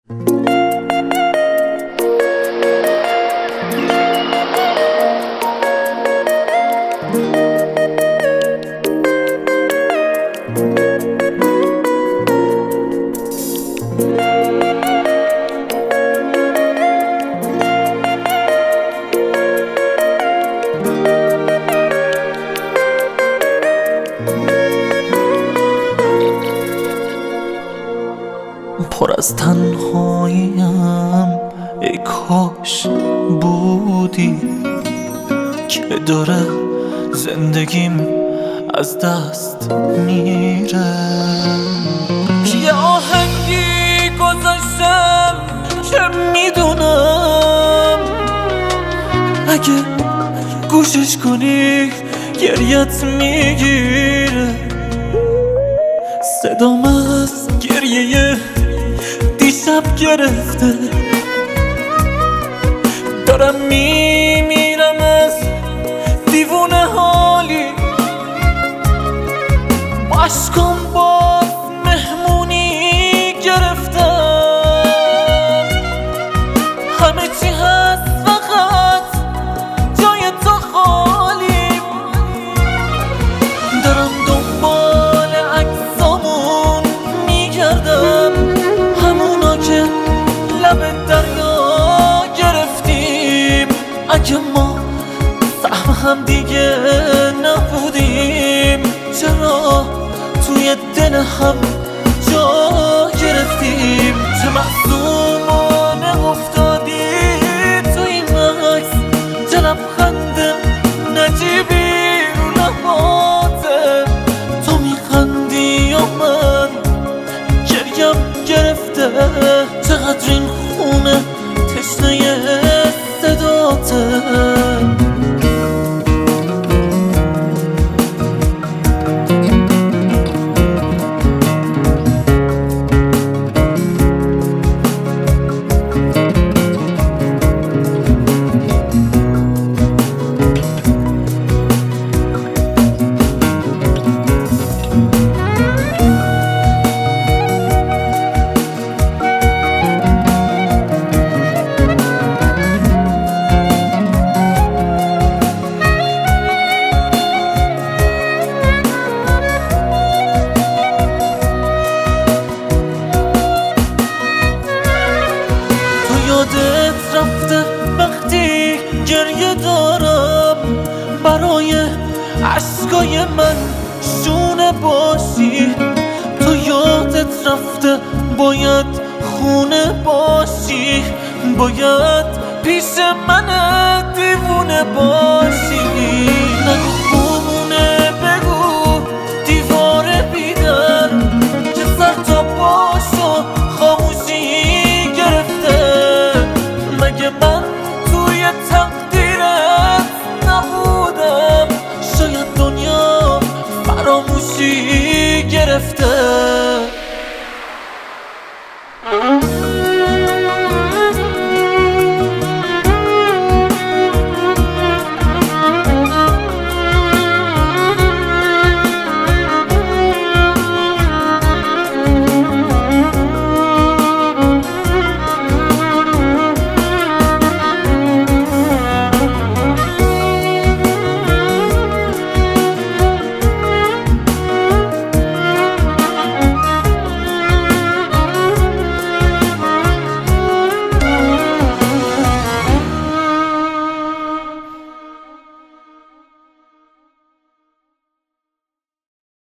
پر از تنهاییم، ای کاش بودی که داره زندگیم از دست میره. یه آهنگی گذاشتم که میدونم اگه گوشش کنی گریت میگیره. صدام از گریه دیشب گرفته، دارم میمیرم از دیوونه حالی. با عشقم باز مهمونی گرفتم، همه چی هست فقط جای تو خالی. دارم دنبال عکسامون میگردم، همونا که لب دریا گرفتیم. اگه ما سهم هم دیگه نبودیم، چرا توی دل هم جا گرفتیم؟ چه معصومانه افتادی تو این عکس، چه لبخند نجیبی رو لباته. تو میخندی یا من گریم گرفته؟ چقدر این خونه تشنه صداته. یادت رفته وقتی گریه دارم، برای عشقای من شونه باشی. تو یادت رفته باید خونه باشی، باید پیش من دیوونه باشی. نگو خونه، بگو دیوار بیدر که سر تا پاشو خاموشی گرفته. مگه من توی تقدیرت نبودم؟ شاید دنیا فراموشی گرفته.